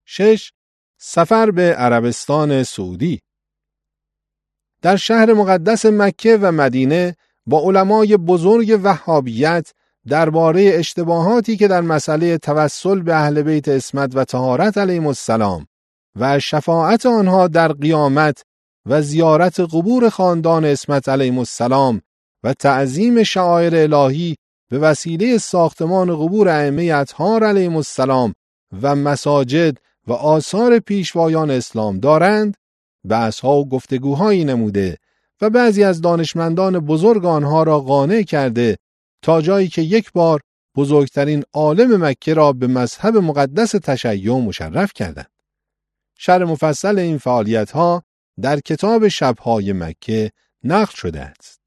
6. سفر به عربستان سعودی. در شهر مقدس مکه و مدینه با علمای بزرگ وهابیت درباره اشتباهاتی که در مسئله توسل به اهل بیت عصمت و طهارت علیهم السلام و شفاعت آنها در قیامت و زیارت قبور خاندان عصمت علیهم السلام و تعظیم شعائر الهی به وسیله ساختمان قبور ائمه اطهار علیهم السلام و مساجد و آثار پیشوایان اسلام دارند، بحث‌ها و گفتگوهایی نموده و بعضی از دانشمندان بزرگ آنها را قانع کرده تا جایی که یک بار بزرگترین عالم مکه را به مذهب مقدس تشیع مشرف کردند. شرح مفصل این فعالیت‌ها در کتاب شب‌های مکه نقل شده است.